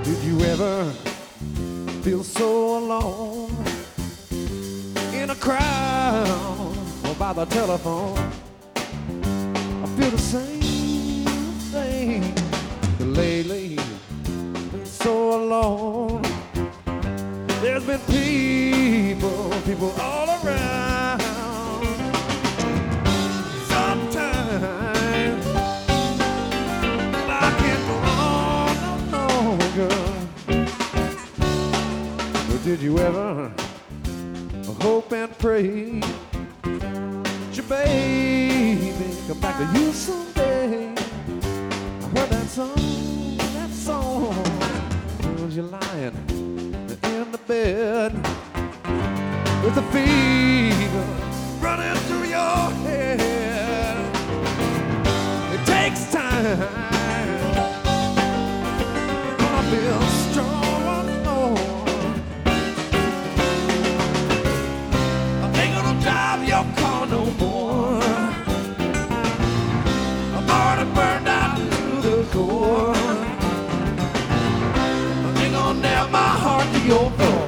Did you ever feel so alone in a crowd or by the telephone? I feel the same thing. But lately, been so alone. There's been people all around. Sometimes I can't go on no longer. But did you ever hope and pray that your baby come back to you someday? I heard that song, was you lying in the bed with the fever running through your head? It takes time, gonna feel strong once more. I ain't gonna drive your car no more. I'm already burned out to the core. I ain't gonna nail my heart to your floor.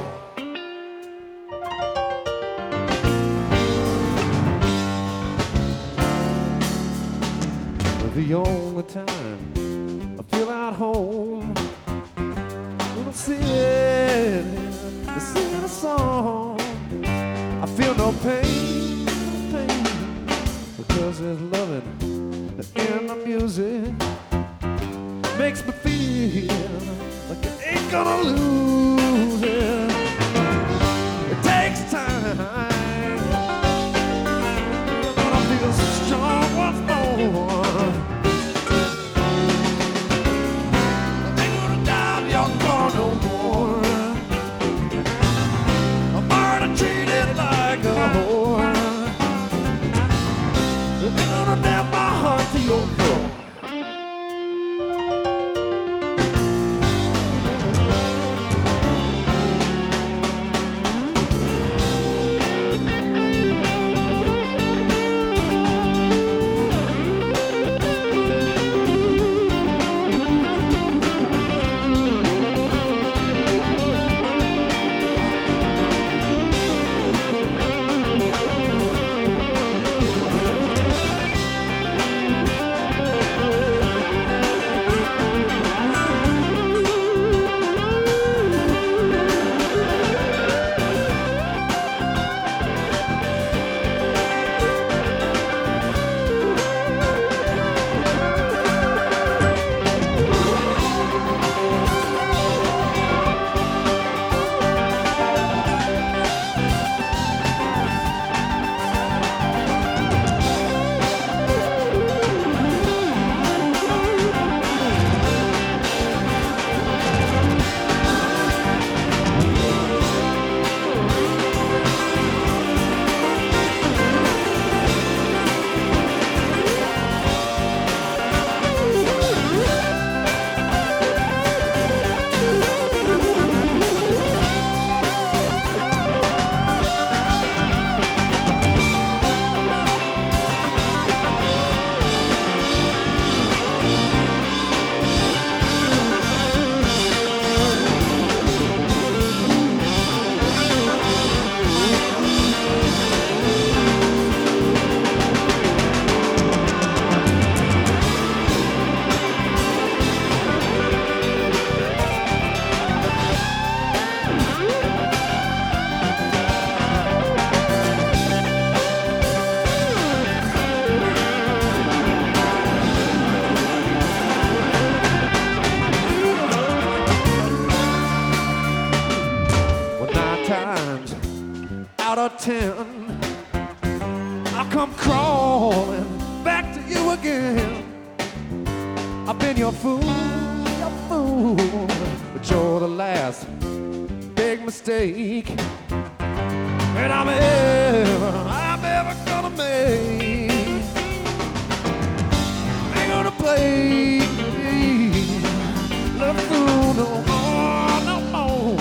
The only time I feel at home when I'm singing a song. I feel no pain, because there's loving in the music. Makes me feel like I ain't gonna lose it. It takes time, I'm gonna feel strong once more. Out of 10, I'll come crawling back to you again. I've been your fool, but you're the last big mistake that I'm ever gonna make. Ain't gonna play the fool no more, no more.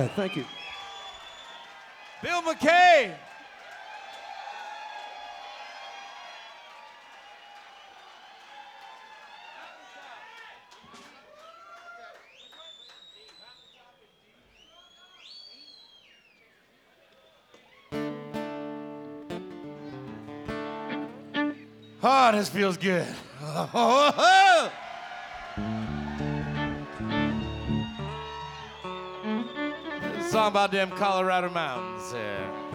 Yeah, thank you. Bill McKay. Oh, this feels good. It's a song about them Colorado mountains. Yeah.